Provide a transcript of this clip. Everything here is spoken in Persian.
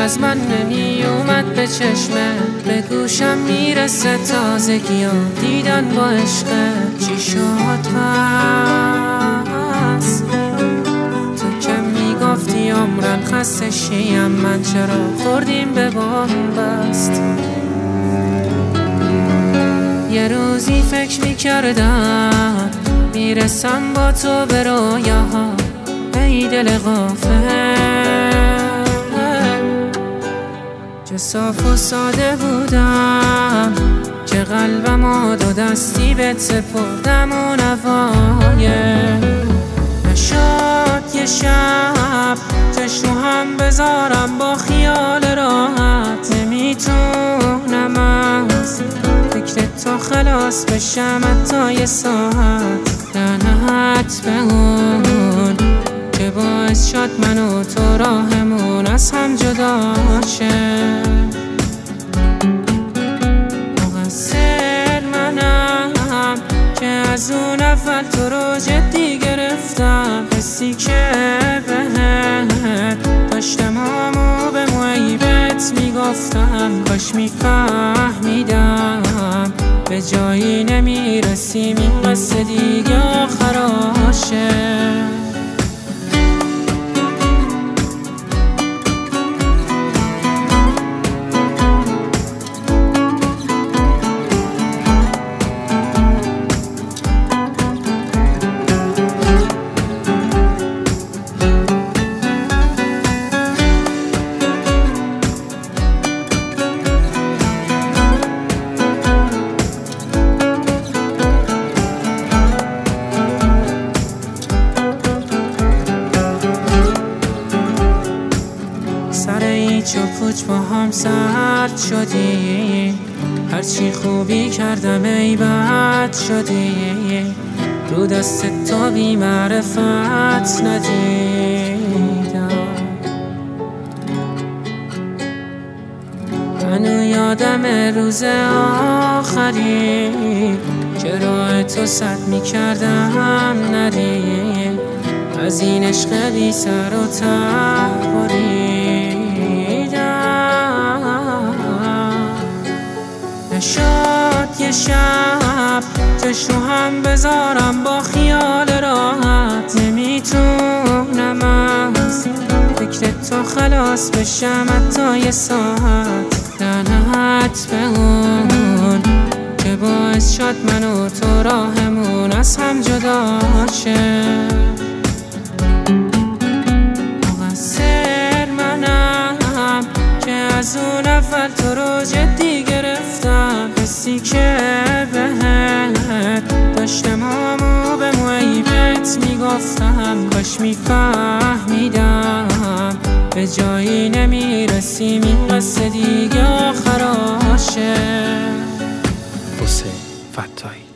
از من نمی اومد به چشمه، به گوشم میرسه تازگی ها دیدن با عشق. چی شد پس تو که میگفتی عمرن خسته شیم، من چرا خوردیم به بنبست؟ یه روزی فکر میکردم میرسم با تو به رویاها، ای دل غافل چه صاف و ساده بودم که قلبم دو دستی بهت سپردم و نوایه. نشد یه شب چشم هم بذارم با خیال راحت، نمیتونم از فکر تو خلاص بشم حتی یه ساعت. لعنت به اون که باعث شد من و تو راهمون از هم جدا شه. مقصر منم که از اون اول تو رو جدی گرفتم، حسی که بهت داشتم همو به معیبت میگفتم. کاش میفهمیدم به جایی نمیرسیم، این قصه دیگه آخراشه. سر هیچ و پوچ با هم سرد شدی، هرچی خوبی کردم ای بد شدی. رو دست تو بی معرفت ندیدم، منو یادم روز آخری که راه تو سد میکردم نری، از این عشق بی سر و ته بریدم. نشد یه شب چشم هم بذارم با خیال راحت، نمیتونم از فکر تو خلاص بشم حتی یه ساعت. لعنت به اون که باعث شد من و تو راهمون از هم جدا شه. از اون اول تو رو جدی گرفتم، حسی که بهت داشتم همو به معیبت میگفتم. کاش میفهمیدم به جایی نمیرسیم، این قصه دیگه آخراشه. حسین فتاحی.